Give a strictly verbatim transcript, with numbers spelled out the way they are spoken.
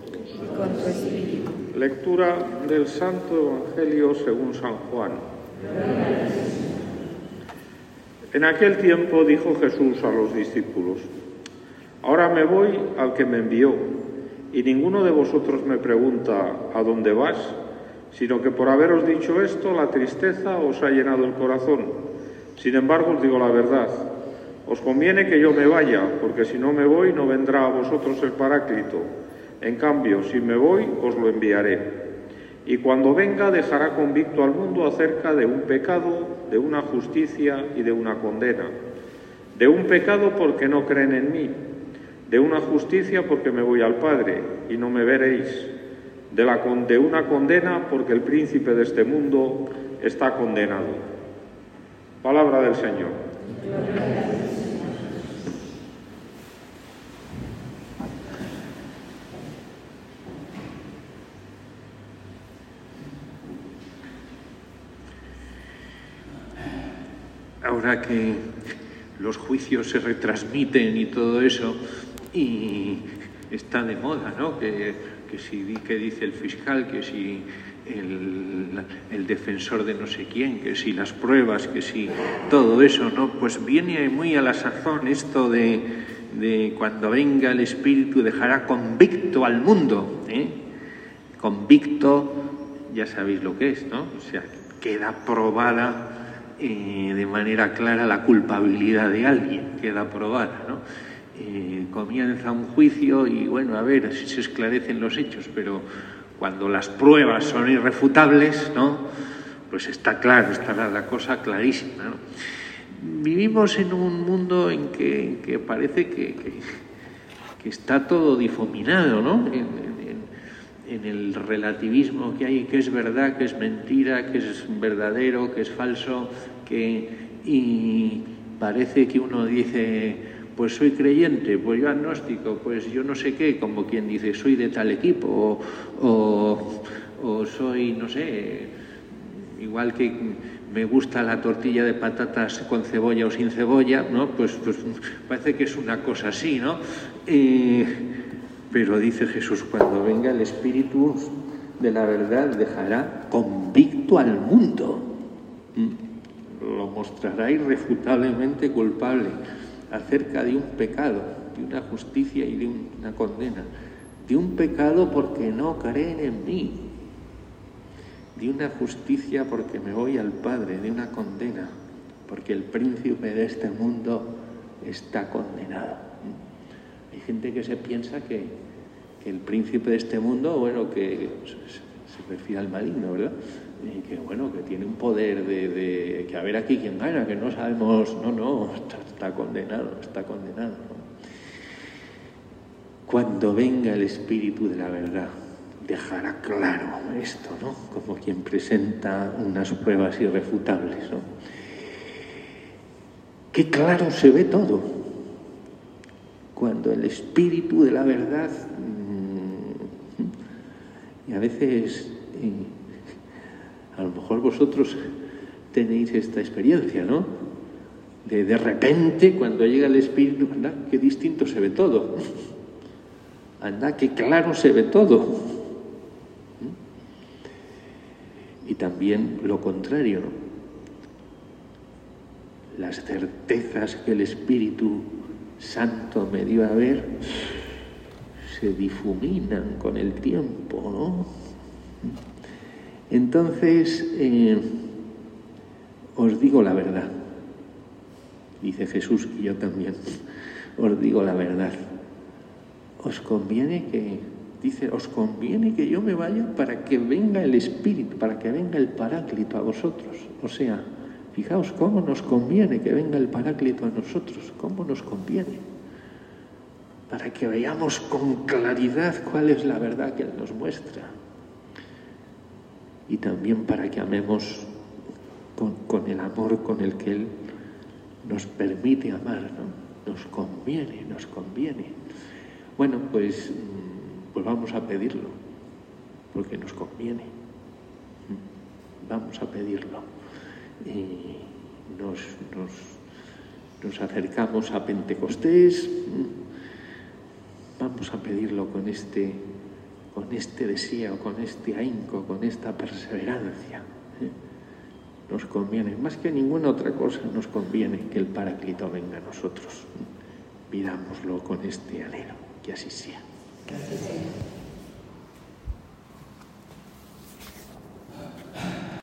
y con tu espíritu. Lectura del Santo Evangelio según San Juan. En aquel tiempo dijo Jesús a los discípulos: Ahora me voy al que me envió, y ninguno de vosotros me pregunta ¿a dónde vas? Sino que por haberos dicho esto, la tristeza os ha llenado el corazón. Sin embargo, os digo la verdad. Os conviene que yo me vaya, porque si no me voy, no vendrá a vosotros el Paráclito. En cambio, si me voy, os lo enviaré. Y cuando venga, dejará convicto al mundo acerca de un pecado, de una justicia y de una condena. De un pecado porque no creen en mí. De una justicia porque me voy al Padre y no me veréis. De, la, de una condena porque el príncipe de este mundo está condenado. Palabra del Señor. Ahora que los juicios se retransmiten y todo eso, y está de moda, ¿no? Que, que si que dice el fiscal, que si el, el defensor de no sé quién, que si las pruebas, que si todo eso, ¿no? Pues viene muy a la sazón esto de, de cuando venga el Espíritu dejará convicto al mundo, ¿eh? Convicto, ya sabéis lo que es, ¿no? O sea, queda probada eh, de manera clara la culpabilidad de alguien, queda probada, ¿no? Eh, comienza un juicio y bueno, a ver si se esclarecen los hechos, pero cuando las pruebas son irrefutables, ¿no? Pues está claro, está la cosa clarísima, ¿no? Vivimos en un mundo en que, en que parece que, que, que está todo difuminado, ¿no? En, en, en el relativismo que hay, que es verdad, que es mentira, que es verdadero, que es falso, que y parece que uno dice: pues soy creyente, pues yo agnóstico, pues yo no sé qué, como quien dice, soy de tal equipo, o, o, o soy, no sé, igual que me gusta la tortilla de patatas con cebolla o sin cebolla, ¿no? Pues, pues parece que es una cosa así, ¿no? Eh, pero dice Jesús, cuando venga el Espíritu de la verdad, dejará convicto al mundo. Lo mostrará irrefutablemente culpable acerca de un pecado, de una justicia y de una condena. De un pecado porque no creen en mí. De una justicia porque me voy al Padre. De una condena porque el príncipe de este mundo está condenado. Hay gente que se piensa que, que el príncipe de este mundo, bueno, que se refiere al maligno, ¿verdad? Y que bueno, que tiene un poder de, de que a ver aquí quién gana, que no sabemos, no, no, está, está condenado, está condenado, ¿no? Cuando venga el Espíritu de la verdad, dejará claro esto, ¿no? Como quien presenta unas pruebas irrefutables, ¿no? Qué claro se ve todo. Cuando el Espíritu de la verdad, mmm, y a veces... Y, a lo mejor vosotros tenéis esta experiencia, ¿no? De, de repente, cuando llega el Espíritu, anda, qué distinto se ve todo. Anda, qué claro se ve todo. Y también lo contrario, ¿no? Las certezas que el Espíritu Santo me dio a ver se difuminan con el tiempo, ¿no? Entonces, eh, os digo la verdad, dice Jesús, y yo también, os digo la verdad. Os conviene que, dice, os conviene que yo me vaya para que venga el Espíritu, para que venga el Paráclito a vosotros. O sea, fijaos cómo nos conviene que venga el Paráclito a nosotros, cómo nos conviene. Para que veamos con claridad cuál es la verdad que Él nos muestra. Y también para que amemos con, con el amor con el que Él nos permite amar, ¿no? Nos conviene, nos conviene. Bueno, pues, pues vamos a pedirlo, porque nos conviene. Vamos a pedirlo. Y nos, nos, nos acercamos a Pentecostés, vamos a pedirlo con este con este deseo, con este ahínco, con esta perseverancia. ¿eh? Nos conviene, más que ninguna otra cosa, nos conviene que el Paráclito venga a nosotros. Pidámoslo con este anhelo, que así sea.